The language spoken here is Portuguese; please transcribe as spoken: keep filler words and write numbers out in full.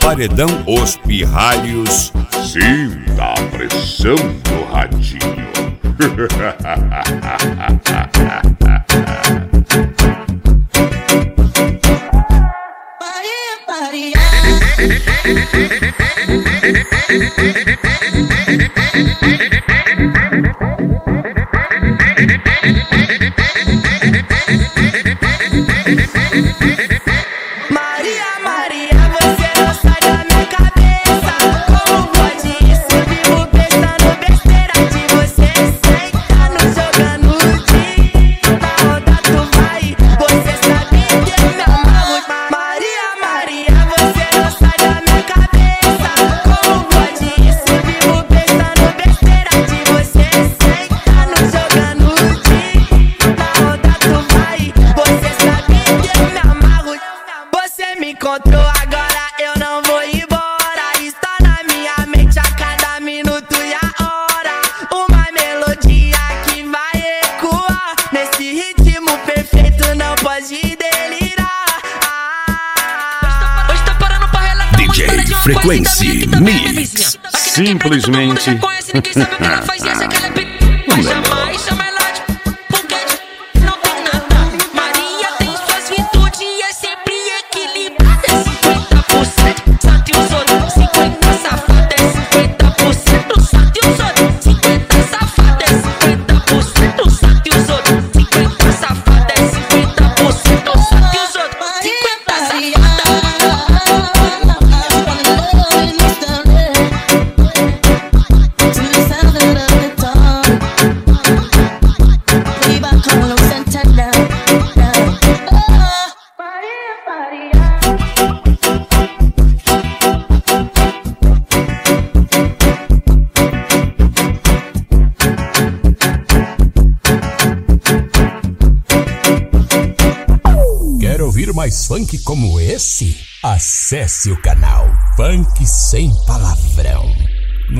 Paredão Os Pirralhos. Sinta a pressão do radinho. Encontrou agora, eu não vou embora. Está na minha mente a cada minuto e a hora. Uma melodia que vai ecoar nesse ritmo perfeito, não pode delirar. ah. Hoje tá parando pra relatar D J Frequency Mix. Simplesmente Mas jamais chama ela de foguete. Não tem nada. Maria tem suas virtudes e é sempre equilibrada. cinquenta por cento sabe os outros. cinquenta safada é cinquenta por cento sabe os outros. cinquenta safada é cinquenta por cento sabe os outros. cinquenta safada é cinquenta por cento sabe os outros. cinquenta safada. Quer ouvir mais funk como esse? Acesse o canal Funk Sem Palavrão.